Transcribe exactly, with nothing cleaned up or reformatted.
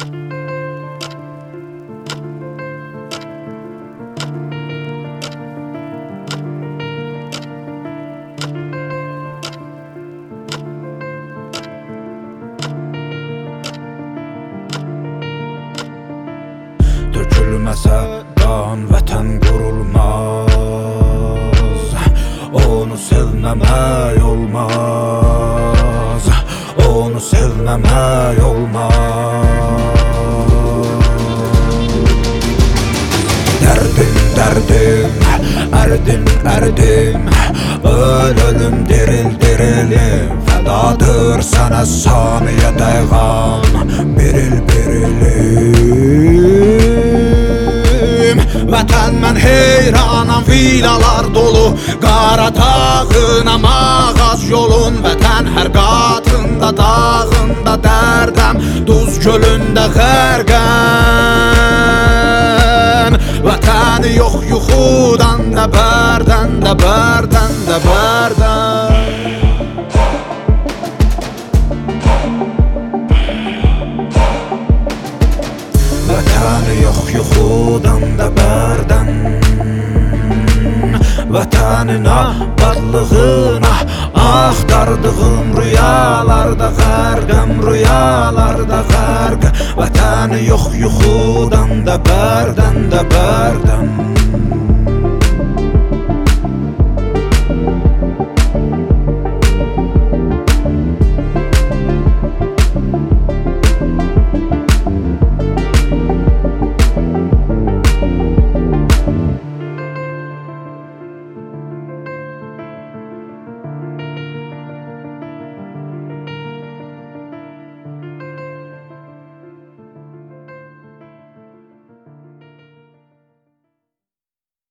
Dökülməsə qan vətən qurulmaz, onu sevməmək olmaz, onu sevməmək olmaz. Dərdim, dərdim, ərdim, ərdim, öl, ölüm, diril, dirilim, fədadır sənə saniyə dəqiqam, biril, birilim. Vətən mən heyranam, vilalar dolu, Qaradağınam, ağac yolun, vətən hər qatında, dağında dərdəm, duz gölündə xərqəm. Vətəni yox yuxudan da bərdən də bərdən də bərdən. Vətəni yox yuxudan da bərdən, vətənin abadlığına axtardığım rüyalarda xərqəm, rüyalarda xərq. Vətəni yox yuxudan da bərdən də bərdən.